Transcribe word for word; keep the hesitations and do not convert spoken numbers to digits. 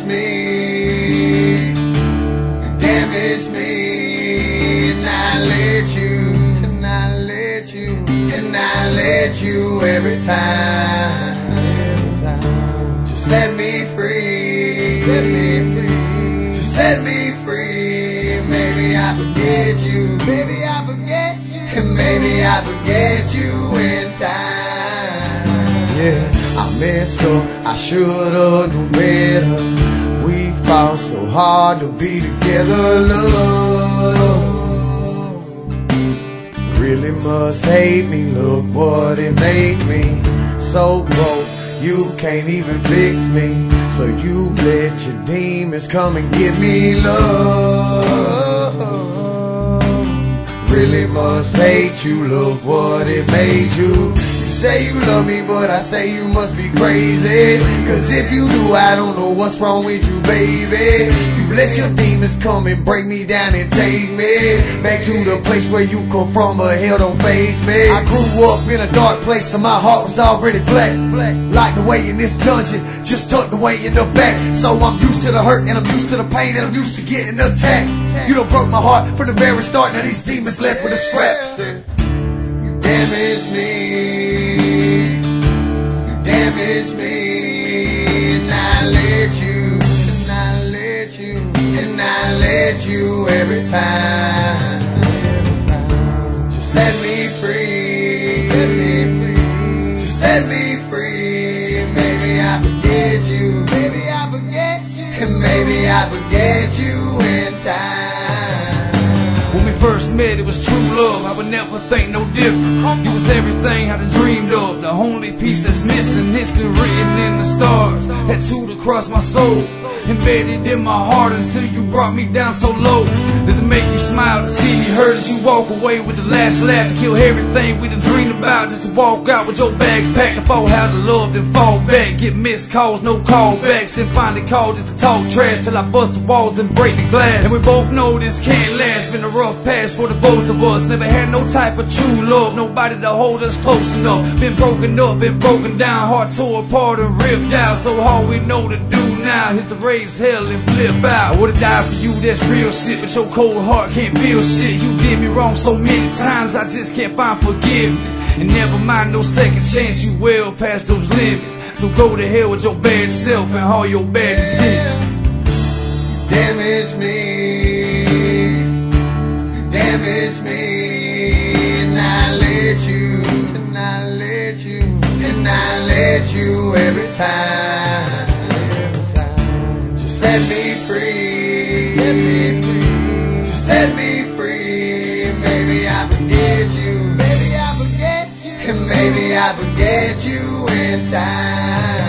damaged me, you damaged me, and I let you, and I let you, and I let you every time. Just set me free, set me free, just set me free. Maybe I forget you, maybe I forget you, and maybe I forget you in time. Yeah, I messed up, I should've known better. We fought so hard to be together, love. Really must hate me, look what it made me. So broke, you can't even fix me. So you let your demons come and give me love. Really must hate you, look what it made you. You say you love me, but I say you must be crazy. Cause if you do, I don't know what's wrong with you, baby. You let your demons come and break me down and take me back to the place where you come from, but hell don't faze me. I grew up in a dark place, so my heart was already black. Like the way in this dungeon, just tucked away in the back. So I'm used to the hurt, and I'm used to the pain, and I'm used to getting attacked. You done broke my heart from the very start, now these demons left with the scraps. You damaged me, you damaged me, and I let you, and I let you, and I let you every time. Just set me free, set me free, just set me free. Maybe I forget you, maybe I forget you, and maybe I forget you in time. When we first met, it was true love, I would never think no different. You was everything I'd dreamed of, the only piece that's missing. It's been written in the stars, tattooed across my soul, embedded in my heart until you brought me down so low. Does it make you smile to see me hurt as you walk away with the last laugh, to kill everything we done dreamed about, just to walk out with your bags packed, to fall out of love, then fall back, get missed calls, no callbacks, then finally call just to talk trash till I bust the walls and break the glass. And we both know this can't last, been a rough past for the both of us. Never had no type of true love, nobody to hold us close enough. Been broken up, been broken down, heart tore apart and ripped out. So all we know to do now is to raise hell and flip out. I would've died for you, that's real shit, but your cold heart can't feel shit. You did me wrong so many times, I just can't find forgiveness. And never mind no second chance, you well past those limits. So go to hell with your bad self and all your bad intentions. You damaged me, you damaged me, and I let you, and I let you, and I let you every time. Just set me free, set me free, just set me free. Maybe I forget you, maybe I forget you, and maybe I forget you in time.